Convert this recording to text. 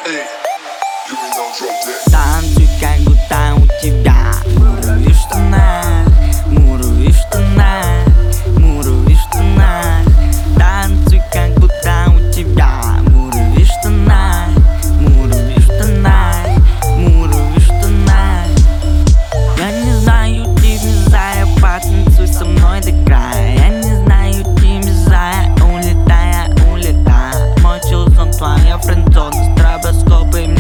Танцуй, как будто у тебя муравьи в штанах, муравьи в штанах, муравьи в штанах. Танцуй, как будто у тебя муравьи в штанах, муравьи в штанах, муравьи в штанах. Я не знаю тебя, зая, потанцуй со мной до края. Я не знаю тебя, зая, улетая, улетая. Мой чувством твоя френдзона, стробоскопы